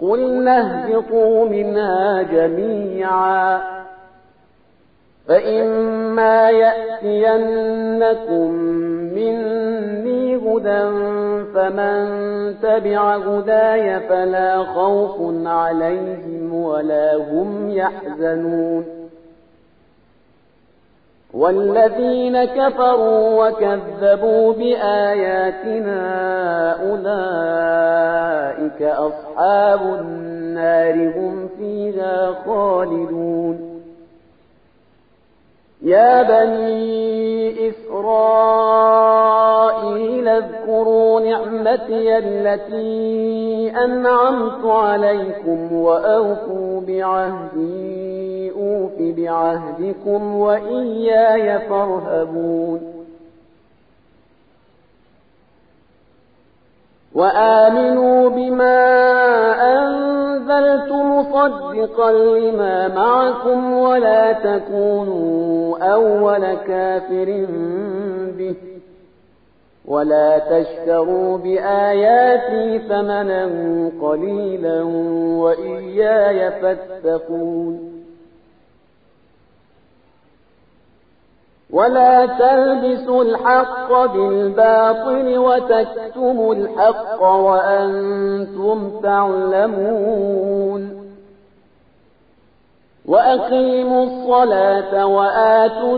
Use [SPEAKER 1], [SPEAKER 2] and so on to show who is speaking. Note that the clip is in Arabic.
[SPEAKER 1] قلنا اهبطوا منها جميعا فإما يأتينكم مني هدى فمن تبع هداي فلا خوف عليهم ولا هم يحزنون والذين كفروا وكذبوا بآياتنا أولئك أصحاب النار هم فيها خالدون يا بني إسرائيل اذكروا نعمتي التي أنعمت عليكم وأوفوا بعهدي أوف بعهدكم وإياي فارهبون وآمنوا بما أنزلت مصدقا لما معكم ولا تكونوا أول كافر به ولا تشتروا بآياتي ثمنا قليلا وإياي فاتقون ولا تلبسوا الحق بالباطل وتكتموا الحق وأنتم تعلمون وأقيموا الصلاة وآتوا